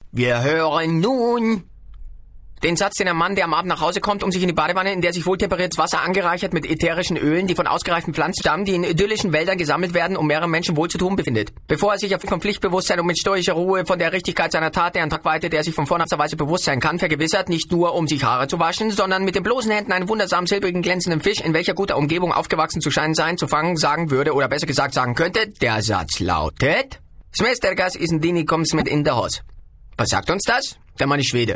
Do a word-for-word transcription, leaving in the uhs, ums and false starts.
Wir hören nun den Satz, den ein Mann, der am Abend nach Hause kommt, um sich in die Badewanne, in der sich wohltemperiertes Wasser angereichert mit ätherischen Ölen, die von ausgereiften Pflanzen stammen, die in idyllischen Wäldern gesammelt werden, um mehreren Menschen wohlzutun, befindet. Bevor er sich auf vom Pflichtbewusstsein und mit stoischer Ruhe von der Richtigkeit seiner Tat, deren Tragweite, der sich von vornherein Weise bewusst sein kann, vergewissert, nicht nur um sich Haare zu waschen, sondern mit den bloßen Händen einen wundersam silbrigen, glänzenden Fisch, in welcher guter Umgebung aufgewachsen zu scheinen sein, zu fangen, sagen würde, oder besser gesagt sagen könnte, der Satz lautet: Smestergas ist ein Dini, kommt's mit in der Hos. Was sagt uns das? Der Mann ist Schwede.